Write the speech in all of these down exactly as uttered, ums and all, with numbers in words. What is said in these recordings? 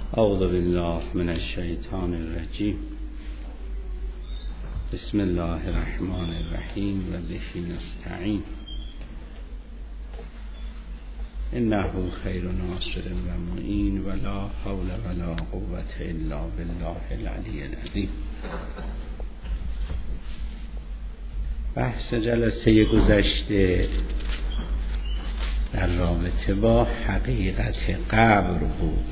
اعوذ بالله من الشیطان الرجیم. بسم الله الرحمن الرحیم و به نستعین. انه خیر ناصر و معین و لا حول ولا قوة الا بالله العلی العظیم. بحث جلسه گذشته در رابطه با حقیقت قبر بود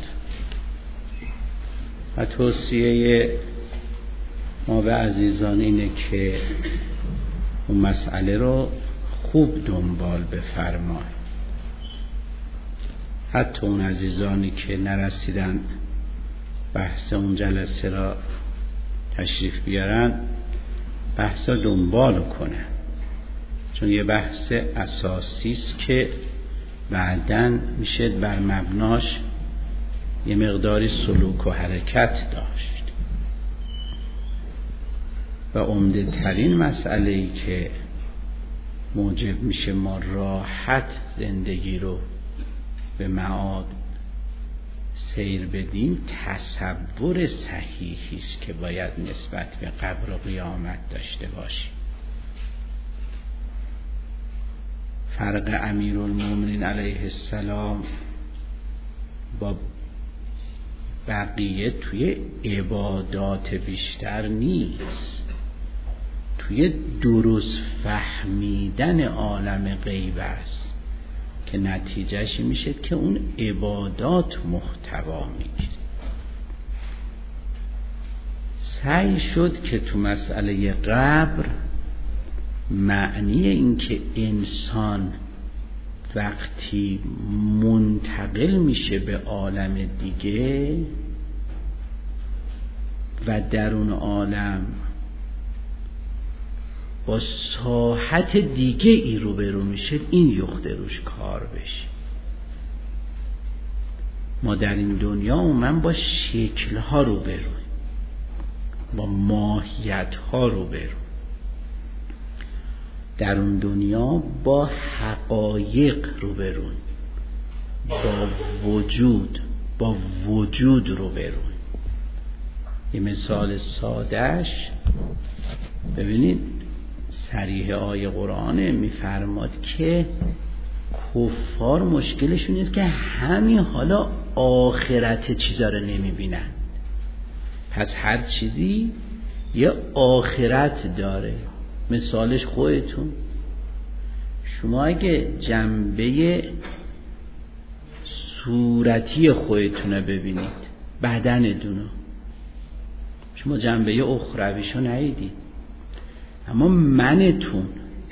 و توصیه ما به عزیزان اینه که اون مسئله رو خوب دنبال بفرمایید. حتی اون عزیزانی که نرسیدن بحث اون جلسه را تشریف بیارن بحث را دنبال کنن، چون یه بحث اساسی است که بعداً میشه بر مبناش یه مقداری سلوک و حرکت داشت. و عمده ترین مسئله ای که موجب میشه ما راحت زندگی رو به معاد سیر بدیم تصور صحیحی است که باید نسبت به قبر و قیامت داشته باشیم. فرق امیرالمومنین علیه السلام با بقیه توی عبادات بیشتر نیست، توی درست فهمیدن عالم غیب است که نتیجهش میشه که اون عبادات محتوا میگیره. سعی شد که تو مسئله قبر معنی این که انسان وقتی منتقل میشه به عالم دیگه و در اون عالم با ساحت دیگه ای روبرو میشه، این یخته روش کار بشه. ما در این دنیا من با شکل‌ها روبرو، با ماهیت‌ها روبرو، در اون دنیا با حقایق روبرو، با وجود با وجود روبرو. یه مثال سادهش ببینید، صریح آیه قرآن میفرماد که کفار مشکلشون اینه که همین حالا آخرت چیزا رو نمیبینن، پس هر چیزی یه آخرت داره. مثالش خودتون، شما اگه جنبه صورتی خودتون رو ببینید، بدنتون رو، شما جنبه اخرویشو ندیدید، اما منتون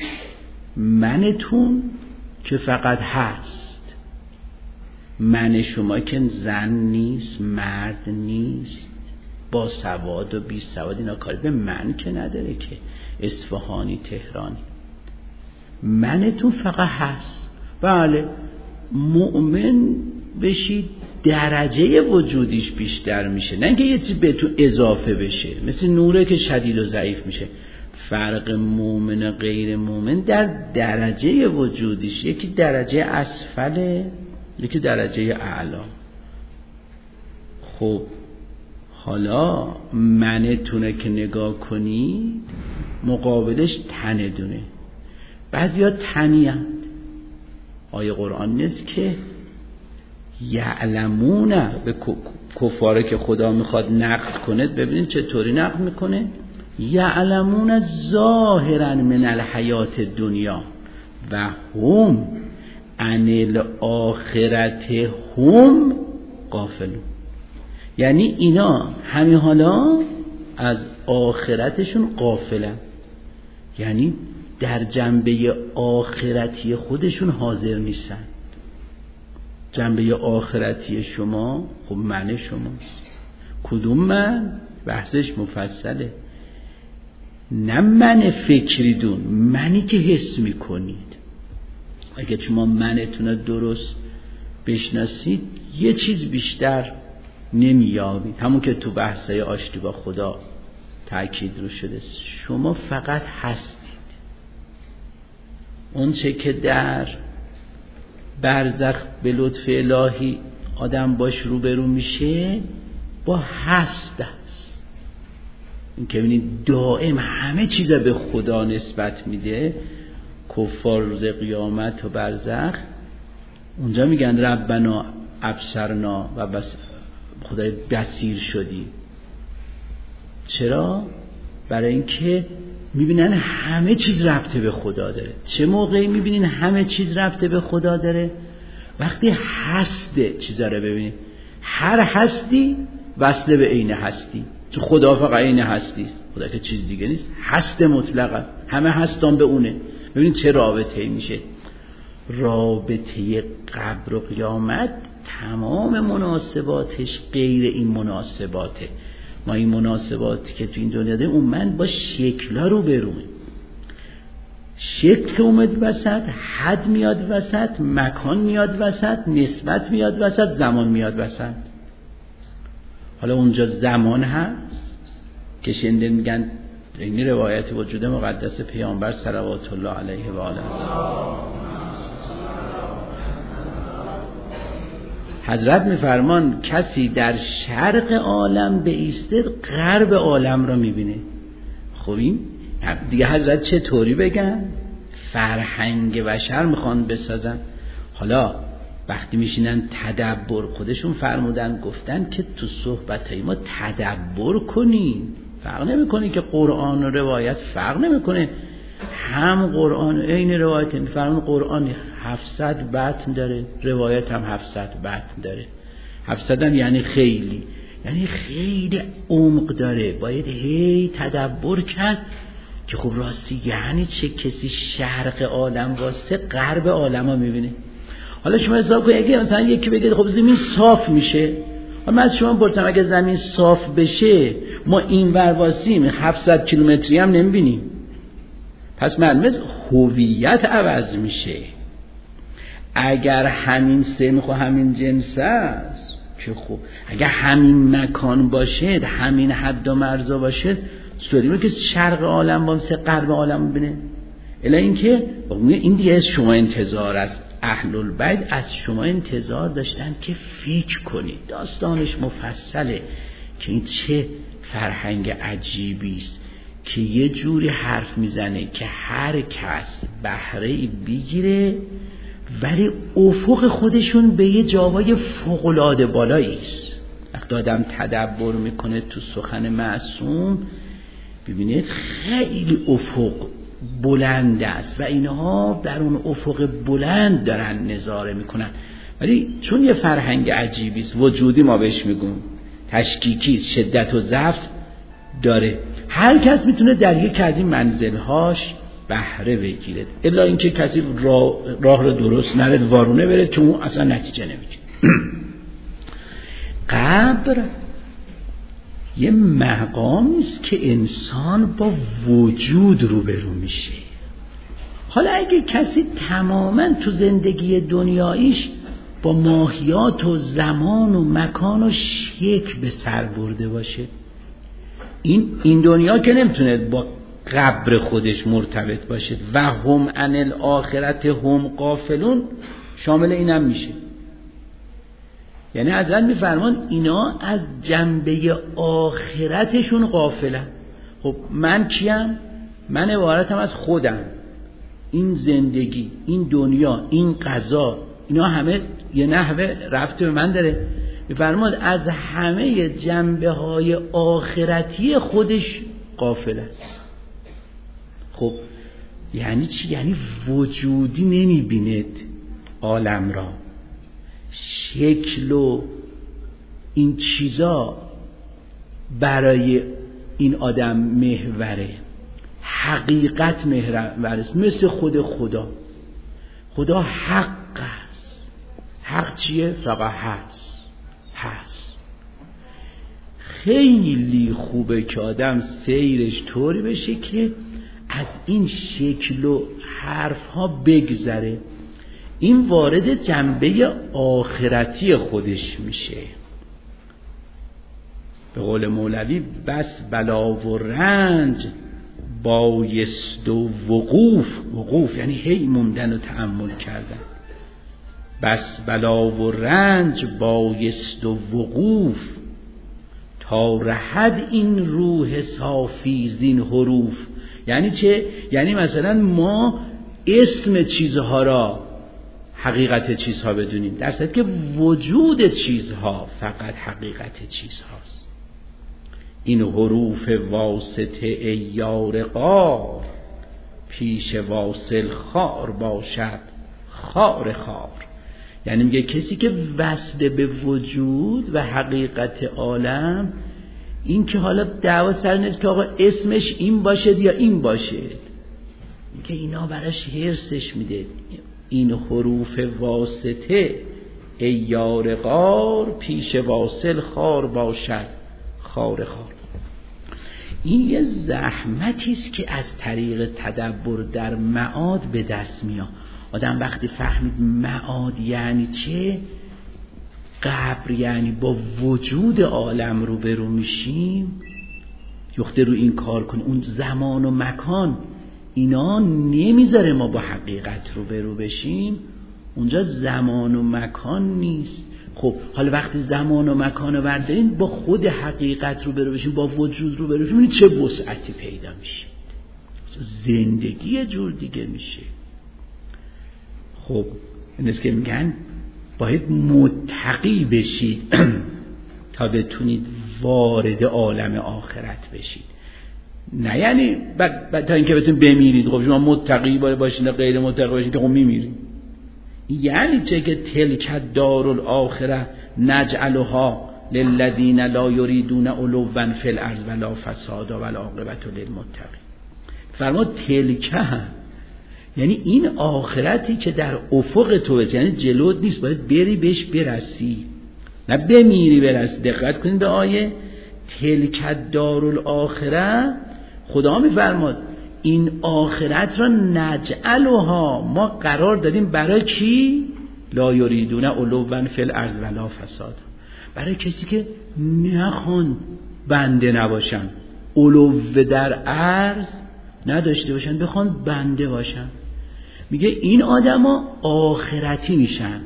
منتون که فقط هست، من شما که زن نیست، مرد نیست، با سواد و بی سواد، اینا کاری به من که نداره که اصفهانی تهرانی، منتون فقط هست. بله، مؤمن بشید درجه وجودیش بیشتر میشه، نه اینکه یه چیز به تو اضافه بشه، مثل نوره که شدید و ضعیف میشه. فرق مؤمن و غیر مؤمن در درجه وجودیش، یکی درجه اسفله یکی درجه اعلا. خب حالا منتونه که نگاه کنی مقابلش تندونه. بعضیا تنی هست. آیه قرآن نیست که یعلمون، به کفاره که خدا میخواد نقد کنه، ببینید چطوری نقد میکنه. یعلمون ظاهرا من الحیات دنیا و هم عن الاخرت هم غافلون. یعنی اینا همین حالا از آخرتشون غافلن، یعنی در جنبه آخرتی خودشون حاضر نیستن. جنبه آخرتی شما خب من شماست. کدوم من؟ بحثش مفصله. نه من فکری دون، منی که حس میکنید. اگه شما منتون درست بشناسید یه چیز بیشتر نمیابید. همون که تو بحثای آشتی با خدا تأکید رو شده، شما فقط هستید. اون چه که در برزخ به لطف الهی آدم باش روبرو میشه با هست است. این که ببینید دائم همه چیز به خدا نسبت میده. کفار روز قیامت و برزخ اونجا میگن ربنا ابصرنا و بس خدای بصیر شدی. چرا؟ برای اینکه میبینن همه چیز ربط به خدا داره. چه موقعی میبینین همه چیز ربط به خدا داره؟ وقتی هسته چیزا رو ببینید. هر هستی وصل به عین هستی. چون خدا فقط عین هستی است، خدا که چیز دیگه نیست، هست مطلق است، همه هستان به اونه. ببینید چه رابطه‌ای میشه. رابطه قبر و قیامت تمام مناسباتش غیر این مناسباته. ما این مناسباتی که تو این دنیا داریم اون من با شکل‌ها رو برویم. شکل اومد وسط، حد میاد وسط، مکان میاد وسط، نسبت میاد وسط، زمان میاد وسط. حالا اونجا زمان هست که شنیدن میگن این روایت وجود مقدس پیامبر صلوات الله علیه و آله حضرت میفرمان کسی در شرق عالم بایسته غرب عالم را میبینه. خب این دیگه حضرت چه طوری بگن؟ فرهنگ بشر میخوان بسازن. حالا وقتی میشینن تدبر، خودشون فرمودن گفتن که تو صحبتای ما تدبر کنین. فرق نمیکنه که قرآن و روایت فرق نمیکنه. هم قرآن عین روایت، میفرمون قرآن هفتصد متن داره، روایت هم هفتصد متن داره. هفتصد هم یعنی خیلی، یعنی خیلی عمق داره. باید هی تدبر کرد که خب راستی یعنی چه کسی شرق عالم واسه غرب عالم ها میبینه. حالا شما حساب کنید اگه مثلا یکی بگه خب زمین صاف میشه، من از شما پرسم اگه زمین صاف بشه ما این ور واسیم هفتصد کیلومتری هم نمیبینیم. پس معلومه هویت عوض میشه. اگر همین سنخ و همین جنس است که خب اگر همین مکان باشه، همین حد و مرزا باشه، سوریمه که شرق عالم با مثل غرب عالم ببینه. الا اینکه این دیگه از شما انتظار است. اهل البیت از شما انتظار داشتن که فکر کنید. داستانش مفصله که این چه فرهنگ عجیبی است که یه جوری حرف میزنه که هر کس بهره‌ای بگیره ولی افق خودشون به یه جاهای فوق‌العاده بالایی است. وقتی آدم تدبر میکنه تو سخن معصوم ببینید خیلی افق بلند است و اینها در اون افق بلند دارن نظاره میکنن. ولی چون یه فرهنگ عجیبی است، وجودی ما بهش میگیم، تشکیکی، شدت و ضعف داره، هر کس میتونه در یک از این منزلهاش بهره بگیره، الا اینکه کسی راه, راه رو درست نره وارونه بره که اون اصلا نتیجه نمیگیره. قبر یه مقامی است که انسان با وجود روبرو میشه. حالا اگه کسی تماما تو زندگی دنیاییش با ماهیات و زمان و مکان و شکل به سر برده باشه، این این دنیا که نمیتونه با قبر خودش مرتبط باشه. و هم عن الاخرت هم غافلون شامل اینم میشه. یعنی حضرت میفرمان اینا از جنبه آخرتشون غافلن. خب من کیم؟ من عبارتم از خودم. این زندگی، این دنیا، این قضا، اینا همه یه نحوه ربط به من داره. میفرماد از همه جنبه های آخرتی خودش غافل است. خب یعنی چی؟ یعنی وجودی نمیبیند عالم را، شکل و این چیزا برای این آدم محوره، حقیقت محور است، مثل خود خدا. خدا حق است. حق چیه؟ فقط هست. هست. خیلی خوبه که آدم سیرش طوری بشه که از این شکل و حرف ها بگذره، این وارد جنبه آخرتی خودش میشه. به قول مولوی بس بلا و رنج بایست و وقوف. وقوف یعنی هی موندن و تأمل کردن. بس بلا و رنج بایست و وقوف، تا رهد این روح صافی زین حروف. یعنی چه؟ یعنی مثلا ما اسم چیزها را حقیقت چیزها بدونیم، در صورتی که وجود چیزها فقط حقیقت چیزهاست. این حروف واسطه ای یار غار، پیش واصل خار باشد خار خار. یعنی میگه کسی که وصل به وجود و حقیقت عالم، این که حالا دعوا سر نیست که آقا اسمش این باشه یا این باشه، که اینا براش هرسش میده. این حروف واسطه ای یار غار، پیش واصل خار باشد خار خار. این یه زحمتی است که از طریق تدبر در معاد به دست میاد. آدم وقتی فهمید معاد یعنی چه، قبر یعنی با وجود عالم رو برو میشیم، یخته رو این کار کن. اون زمان و مکان اینا نمیذاره ما با حقیقت رو برو بشیم. اونجا زمان و مکان نیست. خب حالا وقتی زمان و مکان رو برداریم با خود حقیقت رو برو بشیم، با وجود رو برو بشیم، چه وسعتی پیدا میشه، زندگی جور دیگه میشه. خب این است که میگن باید متقی بشید تا بتونید وارد عالم آخرت بشید. نه یعنی بعد تا اینکه بتونید بمیرید. خب شما متقی باشید غیر متقی باشید که خب میمیرید. یعنی چه که تلک دار الاخره نجعلها للذین لا یریدون علوا فی الارض ولا فسادا والعاقبة للمتقین. فرما تلک هم یعنی این آخرتی که در افق تو است، یعنی جلوت نیست، باید بری بهش برسی، نه بمیری برسی. دقت کنید به آیه تلک دار الاخره. خدا میفرماد این آخرت را نجعلها، ما قرار دادیم برای کی؟ لا یریدون علوا فی الارض ولا فسادا، برای کسی که نخوان بنده نباشن، علو در عرض نداشته باشن، بخوان بنده باشن. میگه این آدما آخرتی میشن،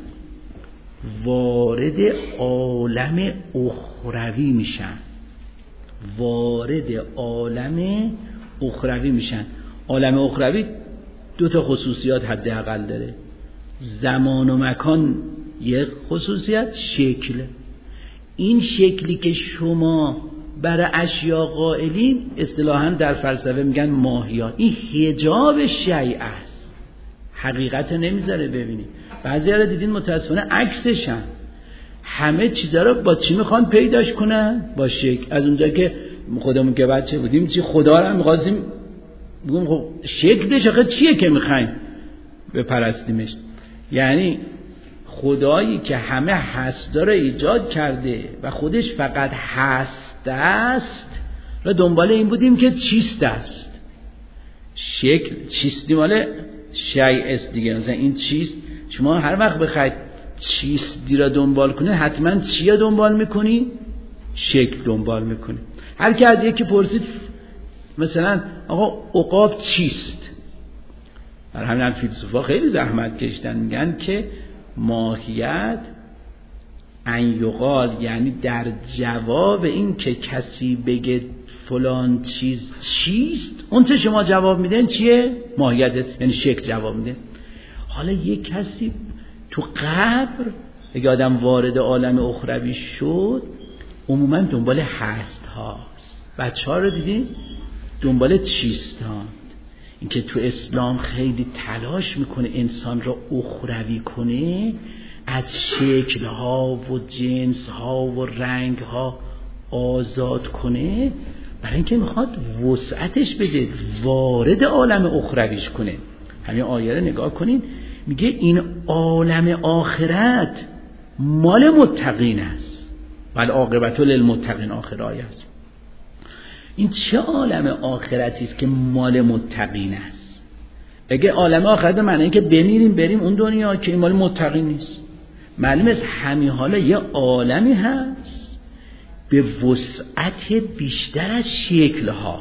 وارد عالم اخروی میشن، وارد عالم اخروی میشن. عالم اخروی دو تا خصوصیات حداقل داره، زمان و مکان یک خصوصیت، شکل. این شکلی که شما برای اشیا قائلین اصطلاحاً در فلسفه میگن ماهیات، این حجاب شیء است، حقیقت نمیذاره ببینید. بعضی ها دیدین متاسفانه عکسشن، همه چیزا رو با چی میخوان پیداش کنن؟ با شکل. از اونجا که خودمون که بچه بودیم چی خدا رو می‌خواستیم بگم خب شکلش آخه چیه که میخوایم بپرستیمش؟ یعنی خدایی که همه هستا رو ایجاد کرده و خودش فقط هست است و دنبال این بودیم که چیست است. شکل چیستی مال شیء است دیگه. مثلا این چیست، شما هر وقت بخواید چیستی را دنبال کنید حتما چی را دنبال میکنی؟ شکل دنبال میکنی. هر که از یکی پرسید مثلا آقا عقاب چیست، برای همین فیلسوفا خیلی زحمت کشیدن، میگن که ماهیت ان یقال، یعنی در جواب این که کسی بگه فلان چیز چیست، اون چه شما جواب میدن چیه؟ ماهیت است، یعنی شکل جواب میده. حالا یک کسی تو قبر اگه آدم وارد عالم اخروی شد عموما دنبال هست هاست. بچه ها رو دیدین دنبال چیست ها. این که تو اسلام خیلی تلاش میکنه انسان را اخروی کنه، از شکل ها و جنس ها و رنگ ها آزاد کنه، برای اینکه میخواد وسعتش بده، وارد عالم اخرویش کنه. همین آیه رو نگاه کنین، میگه این عالم آخرت مال متقین است، بل عاقبت للمتقین. آخر آیه است. این چه عالم آخرتی است که مال متقین است؟ اگه عالم آخرت معنی این که بمیریم بریم اون دنیا، که این مال متقین نیست. معلومه است همین حالا یه عالمی هست به وسعت بیشتر از شکلها.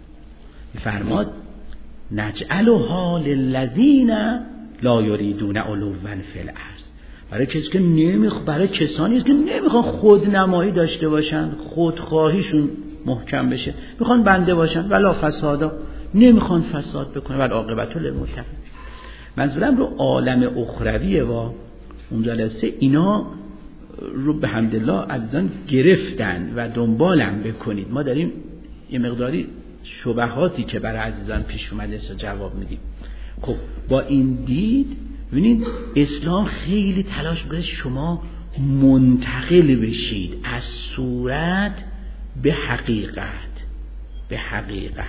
فرماد نجعلها للذین لا یریدون علوا فی الارض. برای کسی که نمیخ برای کسانی است که نمیخوان خودنمایی داشته باشن، خودخواهیشون محکم بشه، میخوان بنده باشن، ولا فسادا، نمیخوان فساد بکنه، ولی عاقبت للمتقین. منظورم رو عالم اخرویه و اون جلسه اینا رو به حمدالله عزیزان گرفتن و دنبالم بکنید. ما داریم یه مقداری شبهاتی که برای عزیزان پیش اومده است جواب میدیم. خب با این دید ببینید اسلام خیلی تلاش میکنه شما منتقل بشید از صورت به حقیقت، به حقیقت.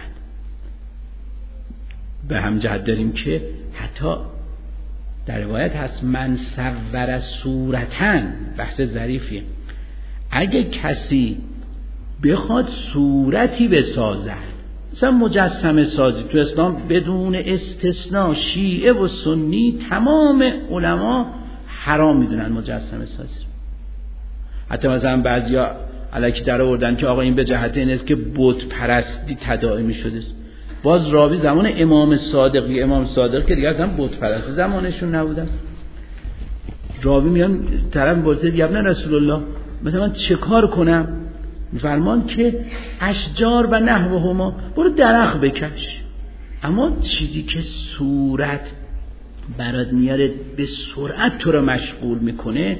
به هم جهت داریم که حتی در روایت هست من صور صورتن، بحث ظریفیه، اگه کسی بخواد صورتی بسازد، مثلا مجسمه سازی تو اسلام بدون استثناء شیعه و سنی تمام علما حرام میدونن مجسمه سازی. حتی مثلا بعضیا الکی در آوردن که آقا این به جهت این است که بت پرستی تداعی شده. باز راوی زمان امام صادق، امام صادق که دیگه اصلا بت پرستی زمانشون نبوده است. راوی میان طرف میپرسه یا ابن رسول الله مثلا من چه کار کنم؟ میفرمان که اشجار و نحوهما، برو درخت بکش. اما چیزی که صورت برات میاره به سرعت تو رو مشغول میکنه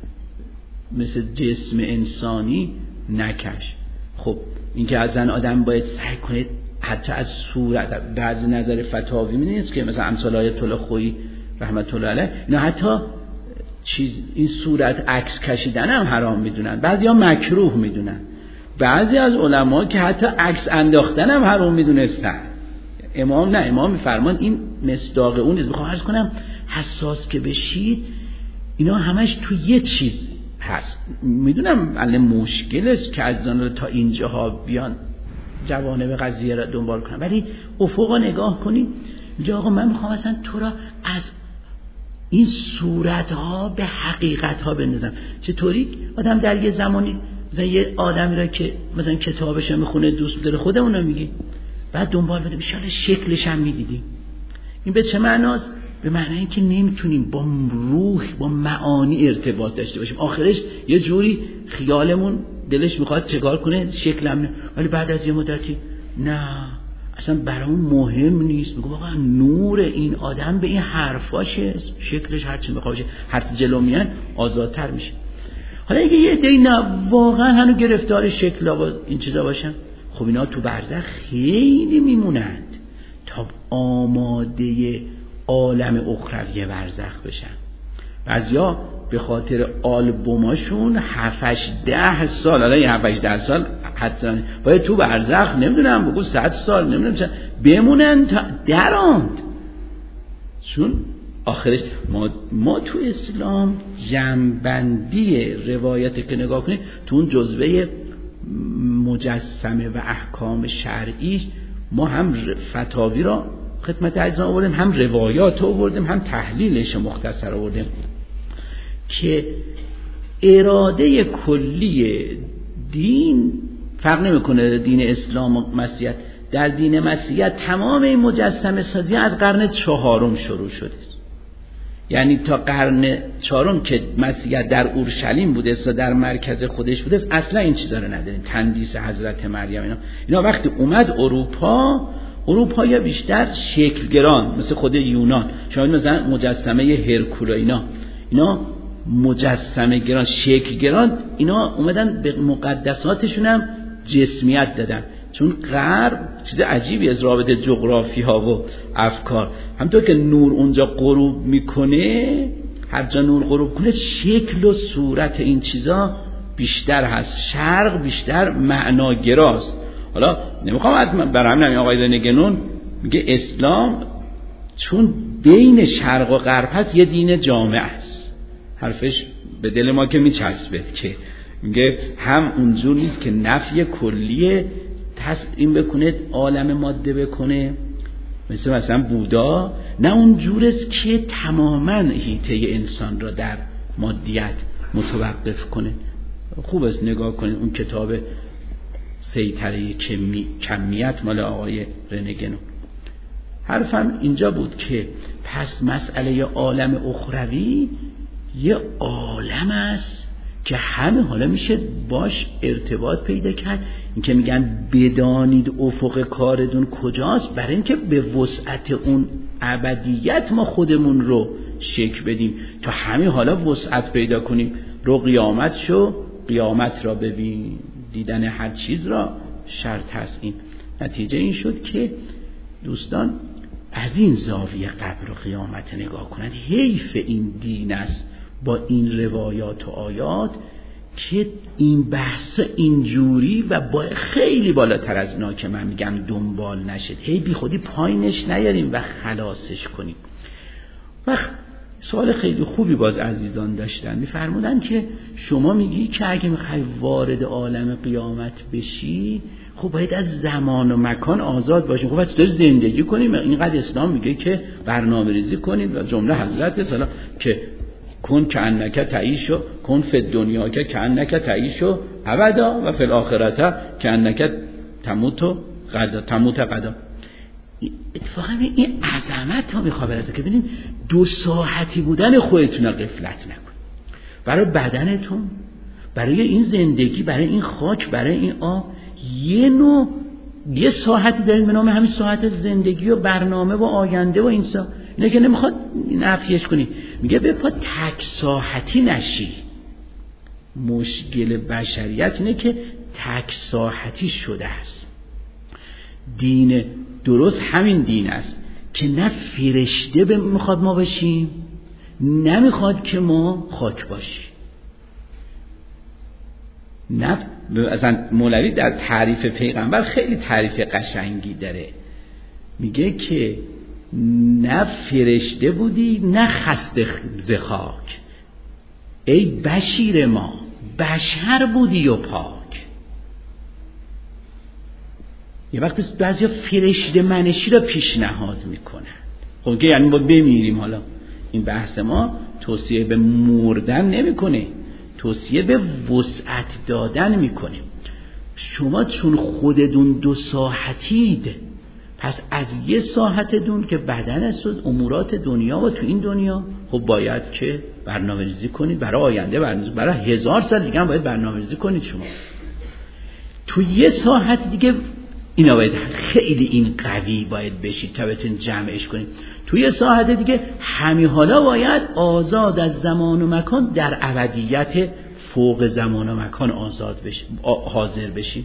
مثل جسم انسانی نکش. خب این که ازن آدم باید سعی کنه حتی از صورت، بعضی نظر فتاوی می‌نویسه که مثلا امثال آیت الله خویی رحمت الله علیه اینا حتی چیز این صورت عکس کشیدن هم حرام میدونن، بعضیا مکروه میدونن، بعضی از علما که حتی عکس انداختن هم حرام میدونستن. امام نه، امام میفرمان این مصداق اون نیست. میخوام عرض کنم حساس که بشید اینا همش تو یه چیز هست. میدونم الان مشکل است که از آن تا اینجاها بیان جوانب قضیه را دنبال کنم، ولی افقا نگاه کنید. اینجا آقا من میخوام اصلا تو را از این صورت ها به حقیقت ها بندازم. چطوری آدم در یه زمانی مثلا یه آدمی را که مثلا کتابش میخونه دوست داره خودمون رو میگی، بعد دنبال بده ان شکلش هم میدیدیم. این به چه معناست؟ به معنی اینکه نمیتونیم با روح، با معانی ارتباط داشته باشیم. آخرش یه جوری خیالمون دلش میخواد چکار کنه شکلم نه، ولی بعد از یه مدتی نه اصلا برامون مهم نیست. میگم واقعا نور این آدم به این حرفاشه، شکلش هرچی میخواد هرچی جلو میان آزادتر میشه. حالا اگه یه عده‌ای نه واقعا هنوز گرفتار شکل و این چیزا باشن، خب اینا تو برزخ خیلی میمونند تا آماده عالم اخروی برزخ بشن. بعضیا به خاطر آلبوماشون هفتش ده سال، حالا این هفتش ده سال حتما باید تو برزخ نمیدونم بگو صد سال نمیدونم چه بمونن تا دراند. چون آخرش ما, ما تو اسلام جنبندی روایت که نگاه کنید تو اون جزوه مجسمه و احکام شرعی ما هم فتاوی را خدمت عزیزان آوردیم، هم روایات آوردیم، هم تحلیلش مختصر آوردیم که اراده کلی دین فرق نمیکنه دین اسلام و مسیحیت. در دین مسیحیت تمام این مجسمه سازی از قرن چهارم شروع شده است. یعنی تا قرن چهارم که مسیحیت در اورشلیم بوده است و در مرکز خودش بوده است اصلا این چیزا رو نداریم. تندیس حضرت مریم اینا اینا وقتی اومد اروپا، اروپا یا بیشتر شکلگران مثل خود یونان، شما مثلا مجسمه هرکول اینا اینا مجسمه گران شکل گران، اینا اومدن به مقدساتشون هم جسمیت دادن. چون غرب چیز عجیبی از رابطه جغرافی ها و افکار، همونطور که نور اونجا غروب میکنه، هر جا نور غروب کنه شکل و صورت این چیزا بیشتر هست. شرق بیشتر معناگراست. حالا نمیخوام برام نمی آقای رنگنون میگه اسلام چون بین شرق و غرب هست یه دین جامع است. حرفش به دل ما که میچسبه که میگه هم اونجور نیست که نفی کلیه این بکنه عالم ماده بکنه مثل مثلا بودا، نه اونجور است که تماما حیطه انسان را در مادیت متوقف کنه. خوب است نگاه کنید اون کتاب سیطره کمی، کمیت مال آقای رنگنو. حرفم اینجا بود که پس مسئله عالم اخروی یه عالم است که همه حالا میشه باش ارتباط پیدا کرد. این که میگن بدانید افق کاردون کجاست، برای اینکه به وسعت اون ابدیت ما خودمون رو شک بدیم تا همین حالا وسعت پیدا کنیم. رو قیامت شو، قیامت را ببین، دیدن هر چیز را شرط هست. این نتیجه این شد که دوستان از این زاویه قبر و قیامت نگاه کنند. حیف این دین است با این روایات و آیات که این بحث اینجوری و با خیلی بالاتر از اینا که من میگم دنبال نشد، هی بی خودی پایینش نیاریم و خلاصش کنیم. و سوال خیلی خوبی باز عزیزان داشتن، میفرمودن که شما میگی که اگه میخوای وارد عالم قیامت بشی خب باید از زمان و مکان آزاد باشیم. خب باید داری زندگی کنیم. اینقدر اسلام میگه که برنامه ریزی کنید و جمله حضرت سلام که کن که انک تعیشو کن فی الدنیا که انک تعیشو ابدا و فی الاخرته که انک تموتو قدا تموت قدا. اتفاقا این عظمت ها میخواد برسه که ببینید دو ساعتی بودن خودتون رو غفلت نکنید. برای بدنتون، برای این زندگی، برای این خاک، برای این آب، یه نوع یه ساعتی دارید به نام همین ساعت زندگی و برنامه و آینده و اینسا. اینه که نمیخواد نفیش کنی، میگه بپا تک ساعتی نشی. مشکل بشریت اینه که تک ساعتی شده است. دین درست همین دین است که نه فرشته میخواد ما بشیم، نمیخواد که ما خاک باشیم. نه اصلا مولوی در تعریف پیغمبر خیلی تعریف قشنگی داره، میگه که نه فرشته بودی نه خسته ز خاک، ای بشیر ما بشر بودی و پاک. یه وقتی بعضیا فرشته منشی را پیشنهاد میکنن. خب که یعنی با بمیریم. حالا این بحث ما توصیه به مردن نمیکنه، توصیه به وسعت دادن میکنه. شما چون خودتون دو ساعتید، پس از یه ساعتتون که بدن است و امورات دنیا و تو این دنیا، خب باید که برنامه‌ریزی کنید برای آینده، برنامه‌ریزی برای هزار سال دیگه هم باید برنامه‌ریزی کنید. شما تو یه ساعت دیگه اینا باید خیلی این قوی باید بشید تا بتونید جمعش کنید. توی یه ساعت دیگه همین حالا باید آزاد از زمان و مکان در ابدیت فوق زمان و مکان آزاد بشید، حاضر بشید.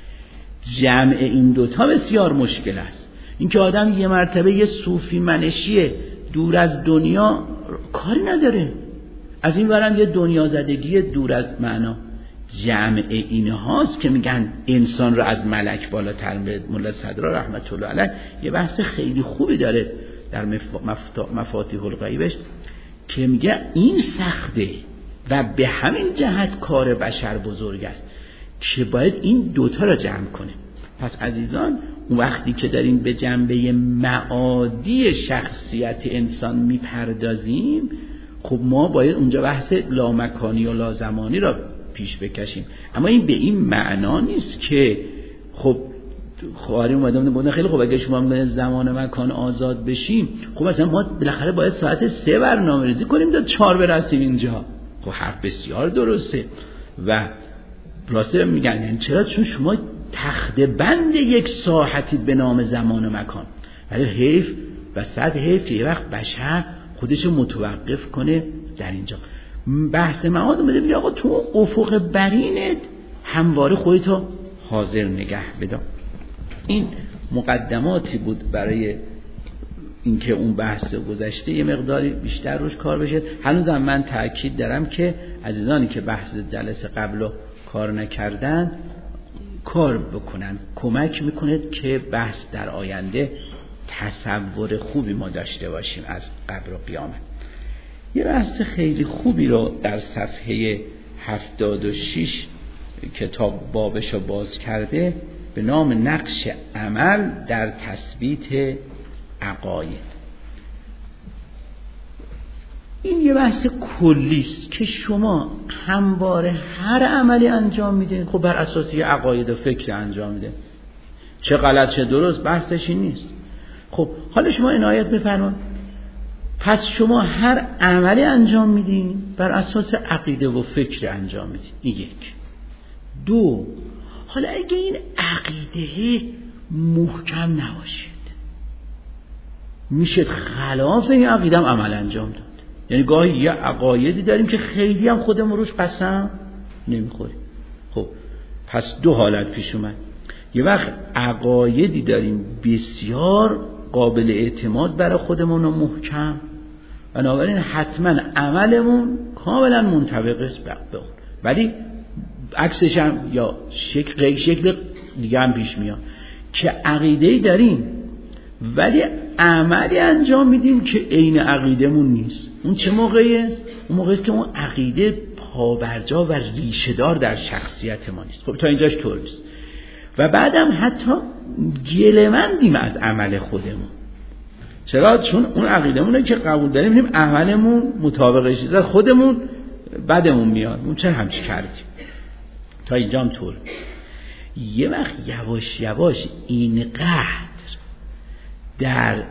جمع این دوتا بسیار مشکل است. اینکه آدم یه مرتبه یه صوفی منشیه دور از دنیا کاری نداره، از این ورم یه دنیا زدگی دور از معنا. جمع اینهاست که میگن انسان رو از ملک بالاتر میبره. مولا صدرا رحمت الله علیه یه بحث خیلی خوبی داره در مفاتیح الغیبش که میگه این سخته و به همین جهت کار بشر بزرگ است که باید این دوتا را جمع کنه. پس عزیزان اون وقتی که داریم به جنبه معادی شخصیت انسان میپردازیم، خب ما باید اونجا بحث لامکانی و لازمانی را پیش بکشیم. اما این به این معنا نیست که خب خواری اومدم بودن خیلی خوب اگه شما میگن زمان و مکان آزاد بشیم، خب مثلا ما بالاخره باید ساعت سه برنامه‌ریزی کنیم تا چهار برسیم اینجا. خب حرف بسیار درسته و راسته میگن یعنی چرا؟ چون شما تخت بند یک ساعتی به نام زمان و مکان، ولی حیف و صد حیف که یه وقت بشر خودش متوقف کنه در اینجا. بحث معاد اومده میگه آقا تو افق برینت همواره خودتو حاضر نگه بدار. این مقدماتی بود برای اینکه اون بحث گذشته یه مقداری بیشتر روش کار بشه. هنوزم من تأکید دارم که عزیزانی که بحث جلسه قبل کار نکردن کار بکنن، کمک میکنه که بحث در آینده تصور خوبی ما داشته باشیم از قبر و قیامت. یه بحث خیلی خوبی رو در صفحه هفتاد و شش کتاب بابشو باز کرده به نام نقش عمل در تثبیت عقاید. این یه بحث کلیست که شما همواره هر عملی انجام میده خب بر اساس یه عقاید و فکر انجام میده، چه غلط چه درست بحثش این نیست. خب حالا شما عنایت بفرمایید پس شما هر عملی انجام میدین بر اساس عقیده و فکر انجام میدین. این یک. دو، حالا اگه این عقیده محکم نباشید، میشه خلاف این عقیده هم عمل انجام داد. یعنی گاهی یه عقایدی داریم که خیلی هم خودمون روش قسم نمیخوریم. خب پس دو حالت پیش اومد. یه وقت عقایدی داریم بسیار قابل اعتماد برای خودمون و محکم، بنابراین حتما عملمون کاملا منطبق است به اون، ولی عکسش هم یا شکل شکل دیگه هم پیش میاد که عقیده‌ای داریم ولی عملی انجام میدیم که عین عقیدمون نیست. اون چه موقعی است؟ اون موقعی است که اون عقیده پابرجا و ریشه دار در شخصیت ما نیست. خب تا اینجاش طور نیست. و بعدم حتی گله‌مندیم از عمل خودمون. چرا؟ چون اون عقیدمونه که قبول داریم می‌بینیم عملمون مطابقش نیست، خودمون بعدمون میاد اون چه همچی کردیم. تا اینجا هم طور. یه وقت یواش یواش اینقدر در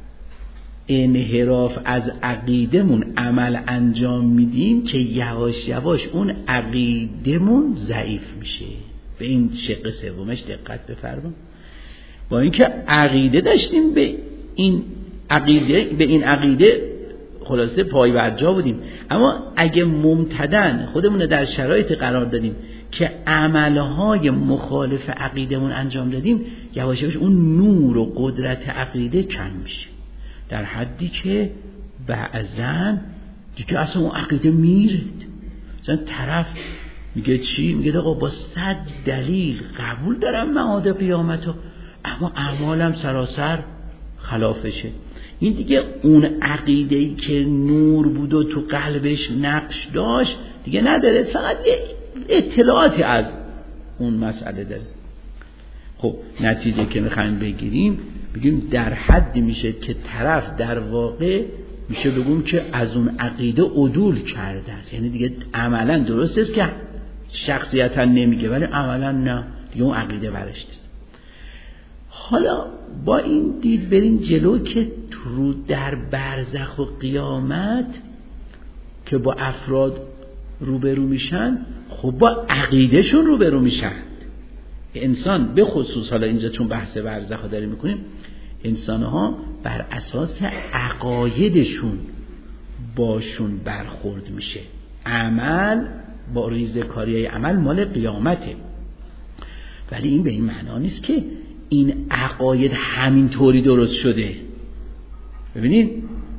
انحراف از عقیدمون عمل انجام میدیم که یواش یواش اون عقیدمون ضعیف میشه. به این شق سومش دقت بفرمایید. با اینکه عقیده داشتیم به این عقیده به این عقیده خلاصه پایبرجا بودیم، اما اگه ممتدن خودمون در شرایط قرار دادیم که عملهای مخالف عقیدمون انجام دادیم، یواش یواش اون نور و قدرت عقیده کم میشه در حدی که بعضن دیگه اصلا اون عقیده میره. مثلا طرف میگه چی؟ میگه آقا با صد دلیل قبول دارم معاد قیامتو، اما اعمالم سراسر خلافشه. این دیگه اون عقیده‌ای که نور بود و تو قلبش نقش داشت دیگه نداره، فقط یه اطلاعاتی از اون مسئله داره. خب نتیجه که میخوایم بگیریم، بگیم در حدی میشه که طرف در واقع میشه بگیم که از اون عقیده عدول کرده است. یعنی دیگه عملا درست است که شخصیتا نمیگه ولی عملا نه، دیگه اون عقیده برش نیست. حالا با این دید برین جلو که تو در برزخ و قیامت که با افراد روبرو میشن، خب با عقیدهشون روبرو میشن. انسان به خصوص، حالا اینجا چون بحث برزخ رو داریم میکنیم، انسان ها بر اساس عقایدشون باشون برخورد میشه. عمل با ریزکاری عمل مال قیامته، ولی این به این معنا نیست که این عقاید همینطوری درست شده. ببینید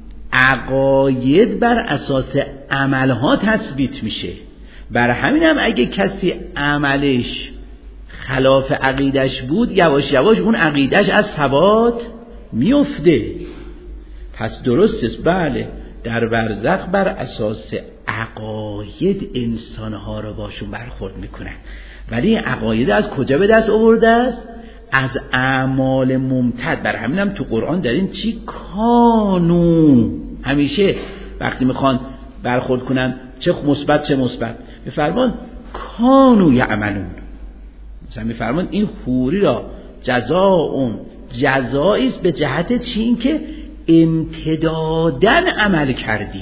عقاید بر اساس عملها تثبیت میشه. بر همین هم اگه کسی عملش خلاف عقیدش بود، یواش یواش اون عقیدش از ثبات میفته. پس درست است بله، در برزخ بر اساس عقاید انسانها رو باشون برخورد میکنن، ولی عقاید از کجا به دست آورده است؟ از اعمال ممتد. بر همین هم تو قرآن داریم چی؟ کانو. همیشه وقتی میخوان برخورد کنن چه مثبت چه مثبت میفرمان کانو یعملون. مثلا میفرمان این حوری را جزا اون جزایی است به جهت چی؟ این که امتدادن عمل کردی.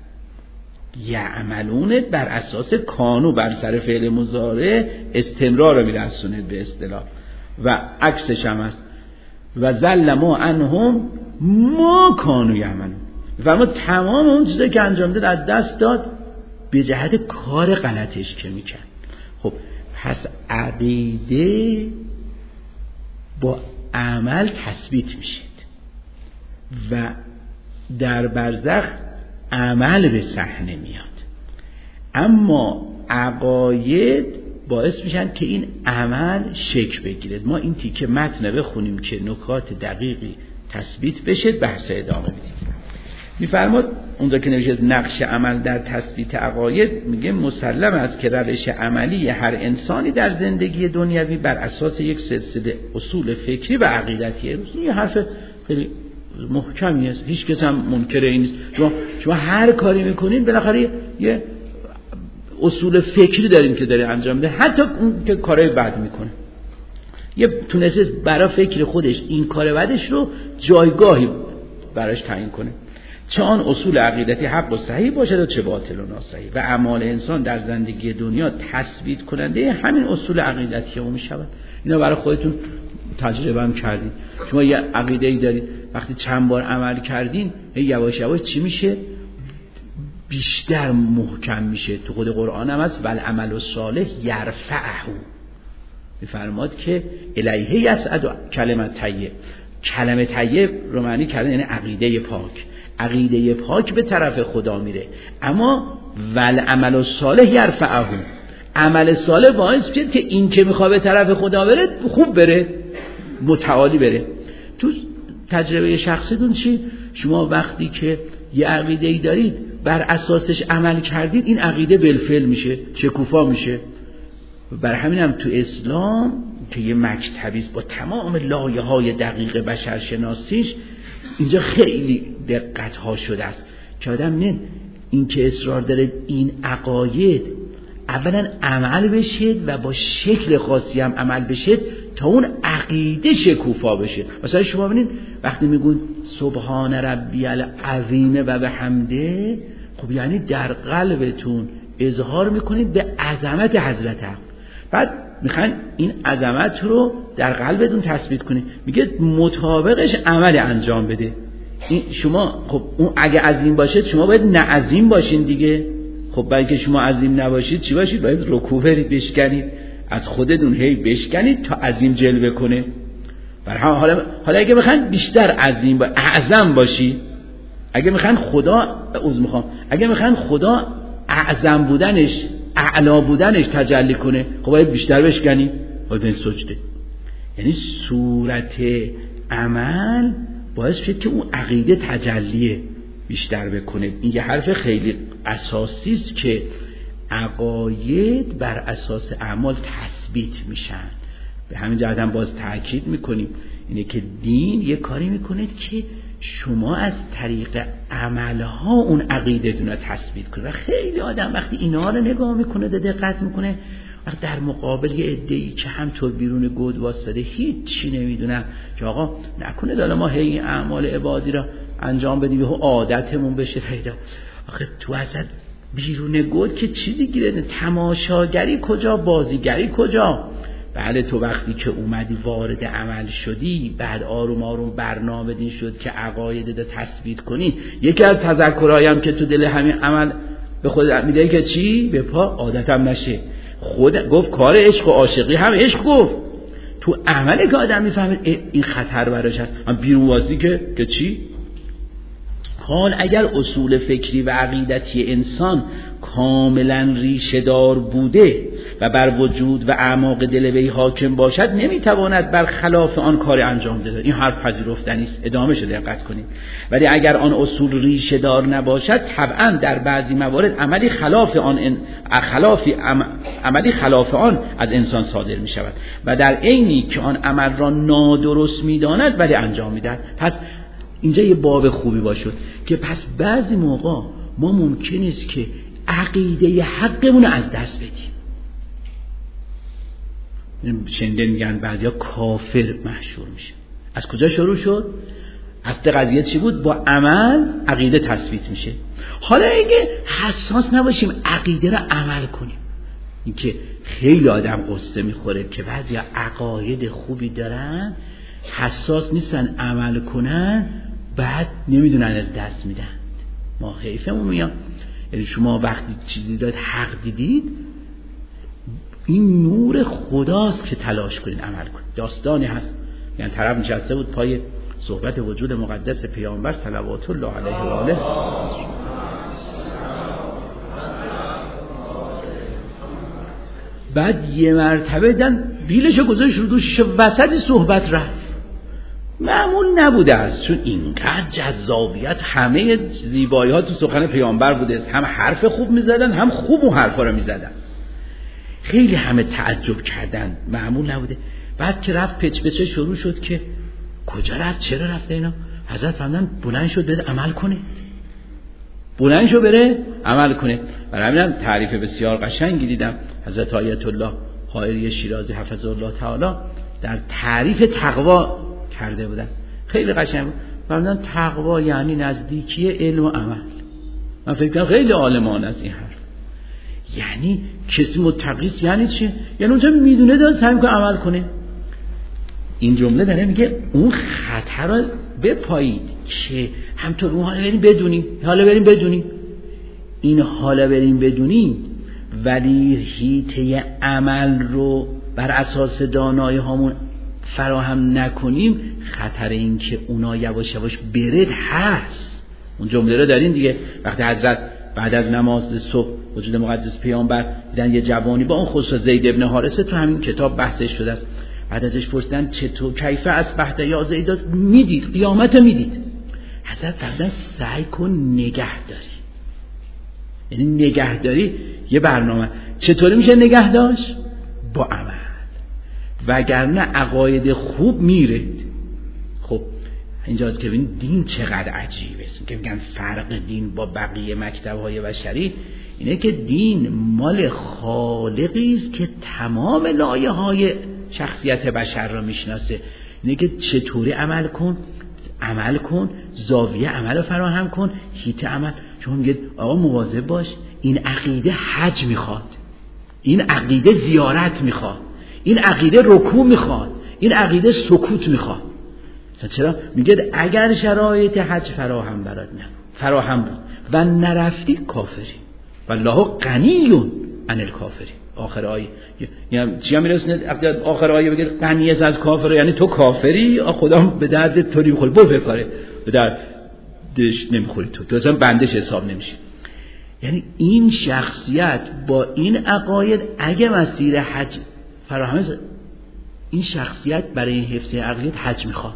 یعملون بر اساس کانو بر سر فعل مضارع استمرار رو میرسونه به اصطلاح و عکسش هم هست و ظل ما عنهم ما کانو یعملون. و تمام اون چیزایی که انجام داد از دست داد به جهت کار غلطش که میکرد. خب پس عقیده با عمل تثبیت میشه و در برزخ عمل به صحنه میاد، اما عقاید باعث میشن که این عمل شکل بگیره. ما این تیکه متن بخونیم که نکات دقیقی تثبیت بشه، بحث ادامه بدیم. میفرماد اونجا که نوشته نقش عمل در تثبیت عقاید، میگه مسلم است که روش عملی هر انسانی در زندگی دنیوی بر اساس یک سلسله اصول فکری و عقیدتیه. این حرف خیلی محکمی است، هیچ کس هم منکر این نیست. شما شما هر کاری میکنین بالاخره یه اصول فکری دارین که داره انجام میده، حتی اون که کارهای بد میکنه یه تونسته برای فکر خودش این کار بدش رو جایگاهی براش تعیین کنه. چه آن اصول عقیدتی حق و صحیح باشد و چه باطل و ناصحیح. و اعمال انسان در زندگی دنیا تثبیت کننده همین اصول عقیدتی او میشود. اینا برای خودتون تجربه هم کردین. شما یه عقیده‌ای دارید، وقتی چند بار عمل کردین یواش یواش چی میشه؟ بیشتر محکم میشه. تو خود قرآن هم هست ول عمل الصالح یرفعه، میفرماد که الیه یصعد کلمه طیب. کلمه طیب رو معنی کردن یعنی عقیده پاک. عقیده پاک به طرف خدا میره، اما ول عمل الصالح یرفعه، عمل صالح باعث میشه که این که میخواد به طرف خدا بره خوب بره، متعالی بره. تو تجربه شخصیتون چی؟ شما وقتی که یه عقیده‌ای دارید بر اساسش عمل کردید، این عقیده بالفعل میشه، شکوفا میشه. بر همینم تو اسلام که یه مکتبی است با تمام لایه‌های دقیق بشرشناسیش، اینجا خیلی دقت ها شده است که آدم نه این که اصرار داره این عقاید اولا عمل بشه و با شکل خاصی هم عمل بشه تا اون عقیده شکوفا بشه. مثلا شما ببینید وقتی میگون سبحان ربی العظیم و بحمده، خب یعنی در قلبتون اظهار میکنید به عظمت حضرت حق، بعد میخواین این عظمت رو در قلبتون تثبیت کنید، میگه مطابقش عمل انجام بده. این شما خب اون اگه عظیم باشه شما باید نه عظیم باشین دیگه. خب برای که شما عظیم نباشید چی باشید؟ باید رکوع برید بشکنید، از خودتون هی بشکنید تا عظیم جلوه کنه. برای حالا حالا اگه میخواین بیشتر عظیم با اعظم باشی، اگه میخواین خدا عزم میخوام اگه میخواین خدا اعظم بودنش اعلا بودنش تجلی کنه، خب باید بیشتر بشکنی، باید به سجده. یعنی صورت عمل باعث شد که اون عقیده تجلیه بیشتر بکنه. این یه حرف خیلی اساسی است که عقاید بر اساس اعمال تثبیت میشن. به همین جهت هم باز تاکید میکنیم اینه که دین یه کاری میکنه که شما از طریق عملها اون عقیدتون رو تثبیت کنید. و خیلی آدم وقتی اینا رو نگاه میکنه دقت میکنه، وقتی در مقابل یه عده‌ای که همطور بیرون گود واسطه هیچ چی نمیدونن که آقا نکنه دالا ما هی اعمال عبادی رو انجام بدیم و عادتمون بشه پیدا. آخه تو اصلا بیرون گود که چیزی گیره، تماشاگری کجا، بازیگری کجا؟ بله تو وقتی که اومدی وارد عمل شدی، بعد آروم آروم برنامه دین شد که عقاید رو تثبیت کنی. یکی از تذکرهایی هم که تو دل همین عمل به خودت میده که چی؟ به پا عادتم نشه. خود گفت کار عشق و عاشقی هم عشق گفت. تو عملی که آدم میفهمه این خطر براش هست. هم بیرون وازی که که چی؟ حال اگر اصول فکری و عقیدتی انسان کاملا ریشه دار بوده و بر وجود و اعماق دل وی حاکم باشد، نمیتواند بر خلاف آن کار انجام دهد. این حرف پذیرفتنی است، ادامه شده دقت کنید. ولی اگر آن اصول ریشه دار نباشد، طبعا در بعضی موارد عملی خلاف آن ان... خلافی عم... عملی خلاف آن از انسان صادر می شود و در عینی که آن عمل را نادرست می‌داند ولی انجام می‌دهد. پس اینجا یه باب خوبی باشه که پس بعضی موقع ما ممکن است که عقیده حقمون از دست بدیم. شنیدن میگن بعضیا کافر محشور میشه. از کجا شروع شد؟ اصل قضیه چی بود؟ با عمل عقیده تثبیت میشه. حالا اگه حساس نباشیم عقیده رو عمل کنیم، این که خیلی آدم قصه میخوره که بعضیا عقاید خوبی دارن حساس نیستن عمل کنن، بعد نمیدونن از دست میدن. ما حیفمون میاد. یعنی شما وقتی چیزی داد حق دیدید، این نور خداست که تلاش کنید عمل کنید. داستانی هست، یعنی طرف نشسته بود پای صحبت وجود مقدس پیامبر صلوات الله علیه و آله، بعد یه مرتبه دن بیلشو گذاشت رو دوش، وسط صحبت رفت. معمول نبوده است، چون اینقدر جذابیت همه زیبایی ها تو سخن پیامبر بوده، هم حرف خوب میزدن هم خوب اون حرفا رو میزدن. خیلی همه تعجب کردن، معمول نبوده. بعد که رفت پچ پچه شروع شد که کجا رفت، چرا رفته اینا. حضرت فرمودن بلند شد بره عمل کنه، بلند شد بره عمل کنه. برای همینم تعریف بسیار قشنگی دیدم حضرت آیت الله حائری شیرازی حفظه الله تعالی در تعریف تقوا کرده بودن، خیلی قشنگ بود. فرمودن تقوا یعنی نزدیکی علم و عمل. من فکر کنم خیلی عالمان از این حرف. یعنی کسی متقی است یعنی چی؟ یعنی اونجا میدونه داره سعی میکنه عمل کنه. این جمله داره میگه اون خطر رو بپایید که همطور اون حالا بریم بدونیم، حالا بریم بدونیم، این حالا بریم بدونیم، ولی حیطه عمل رو بر اساس دانایی هامون فراهم نکنیم، خطر این که اونا یواش یواش برد هست. اون جمله رو دارین دیگه. وقتی حضرت بعد از نماز صبح وجود مقدس پیامبر دیدن یه جوانی با اون خصوص زید ابن حارثه، تو همین کتاب بحثش شده است، بعد ازش پرسیدن چطور کیفه اصبحت یا زید، میدید قیامت میدید، حضرت فرمودن سعی کن نگه داری. یعنی نگهداری یه برنامه. چطوری میشه نگه داشت؟ با عمل، وگرنه عقاید خوب میره. خب اینجاست که ببین دین چقدر عجیبه که میگن فرق دین با بقیه مکتب‌های بشری اینه که دین مال خالقی است که تمام لایه‌های شخصیت بشر را میشناسه. اینه که چطوری عمل کن، عمل کن، زاویه عمل فراهم کن، حیطه عمل. شما میگید آقا مواظب باش، این عقیده حج میخواد، این عقیده زیارت میخواد، این عقیده رکوع میخواد، این عقیده سکوت میخواد. چرا؟ میگه اگر شرایط حج فراهم برات نه فراهم بود و نرفتی کافری والله غنی عن الکافرین. آخر آیه یعنی چی هم میرسونه آخر آیه بگه غنی از کافر، یعنی تو کافری، خدا به درد تو نمیخوره، برو بکاره به دردش نمیخوری، تو تو اصلا بندش حساب نمیشه. یعنی این شخصیت با این عقاید اگه مسیر حج فراهم، این شخصیت برای حفظ عقیده حج میخواد،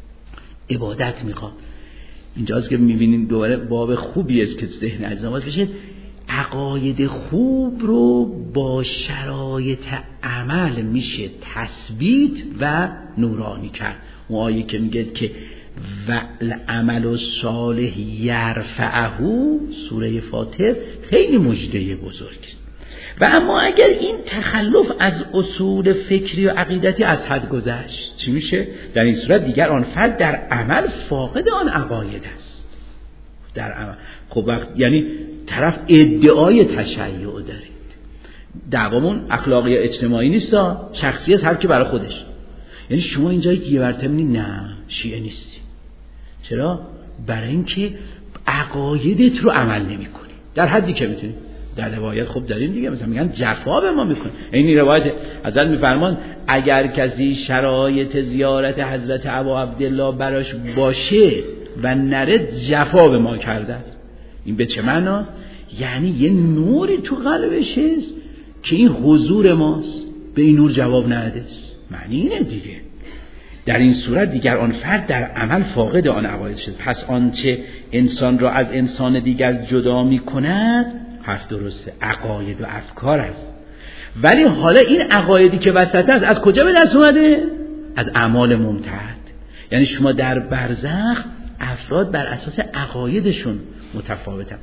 عبادت میخواد. اینجاست که میبینین دوباره باب خوبی است که ذهن عزیزان باز بشه. عقاید خوب رو با شرایط عمل میشه تثبیت و نورانی کرد. اون آیه که میگه که و العمل الصالح یرفعه، سوره فاطر، خیلی مژده بزرگی است. و اما اگر این تخلف از اصول فکری و عقیدتی از حد گذشت چی میشه؟ در این صورت دیگر آن فرد در عمل فاقد آن عقاید است. در عمل خب وقت یعنی طرف ادعای تشیع دارید، دعوامون اخلاقی اجتماعی نیست، شخصیت هر کی برای خودش. یعنی شما اینجا یه برتمنی نه شیعه نیستی. چرا؟ برای اینکه عقایدت رو عمل نمی‌کنی در حدی که میتونی. در روایت خوب داریم دیگه، مثلا میگن جفا به ما میکنه. این روایت حضرت میفرمان اگر کسی شرایط زیارت حضرت ابا عبدالله براش باشه و نره جفا به ما کرده است. این به چه معناست؟ یعنی یه نوری تو قلبش هست که این حضور ماست، به این نور جواب نده. معنی اینه دیگه. در این صورت دیگر آن فرد در عمل فاقد آن عقاید شد. پس آنچه انسان را از انسان دیگر جدا میکند حرف درسته، عقاید و افکار است. ولی حالا این عقایدی که وسط است از کجا به دست اومده؟ از اعمال ممتد. یعنی شما در برزخ افراد بر اساس عقایدشون متفاوتن،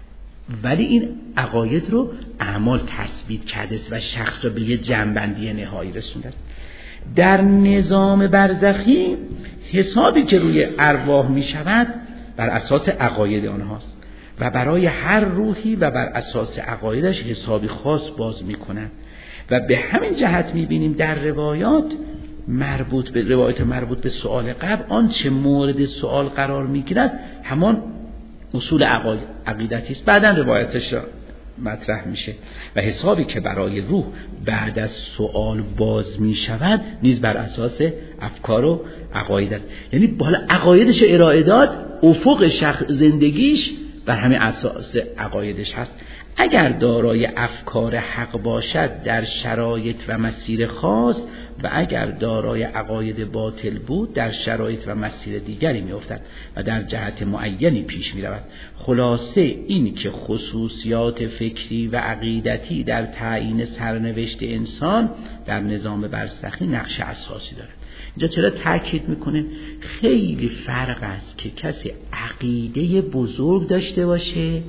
ولی این عقاید رو اعمال تثبیت کرده است و شخص را به یه جنبندی نهایی رسونده است. در نظام برزخی حسابی که روی ارواح می شود بر اساس عقاید آنهاست و برای هر روحی و بر اساس عقایدش حسابی خاص باز می کند. و به همین جهت می بینیم در روایات مربوط به روایت مربوط به سؤال قبل آنچه مورد سؤال قرار می گیرد همان اصول عقیدتی است. بعداً روایتش مطرح میشه و حسابی که برای روح بعد از سؤال باز می شود نیز بر اساس افکار و عقاید است. یعنی بالا عقایدش ارائه داد، افق شخص زندگیش بر همین اساس عقایدش هست. اگر دارای افکار حق باشد در شرایط و مسیر خاص و اگر دارای عقاید باطل بود در شرایط و مسیر دیگری می افتد و در جهت معینی پیش می رود. خلاصه این که خصوصیات فکری و عقیدتی در تعیین سرنوشت انسان در نظام برزخی نقش اساسی دارد. اینجا چرا تاکید میکنه؟ خیلی فرق است که کسی عقیده بزرگ داشته باشه،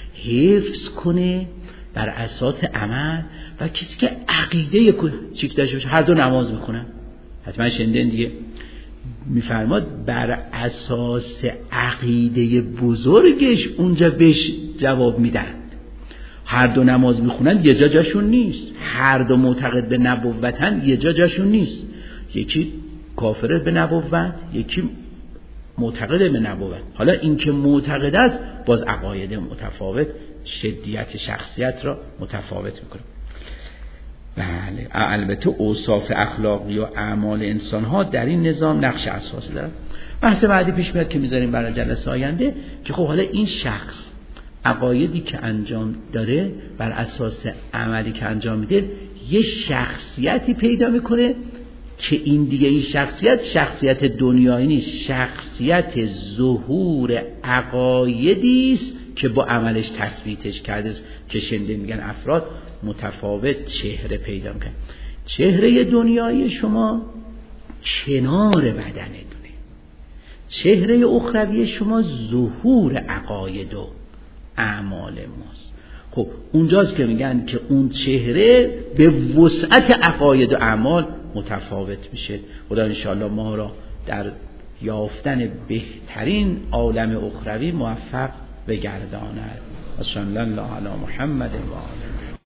حفظ کنه بر اساس عمل، و کسی که عقیده چیک داشته باشه، هر دو نماز میخونن. حتما شنیدین دیگه، میفرماد بر اساس عقیده بزرگش اونجا بهش جواب میدن. هر دو نماز میخونن یه جا جاشون نیست، هر دو معتقد به نبوتن یه جا جاشون نیست، یکی کافره به نبوت، یکی معتقد به نبوت. حالا این که معتقد است باز عقاید متفاوت شدیت شخصیت را متفاوت میکنه. بله البته اوصاف اخلاقی و اعمال انسان ها در این نظام نقش اساسی دارد. بحث بعدی پیش میاد که میذاریم برای جلسه آینده که خب حالا این شخص عقایدی که انجام داره بر اساس عملی که انجام میده یه شخصیتی پیدا میکنه که این دیگه این شخصیت شخصیت دنیایی نیست، شخصیت ظهور عقایدی است که با عملش تثبیتش کرده که شنده میگن افراد متفاوت چهره پیدا میکنن. چهره دنیایی شما کنار بدنتونه، چهره اخروی شما ظهور عقاید و اعمال ماست. خب اونجاست که میگن که اون چهره به وسعت عقاید و اعمال متفاوت میشه. خدا انشاءالله ما را در یافتن بهترین عالم اخروی موفق بگرداند. صلی الله علی محمد و آله.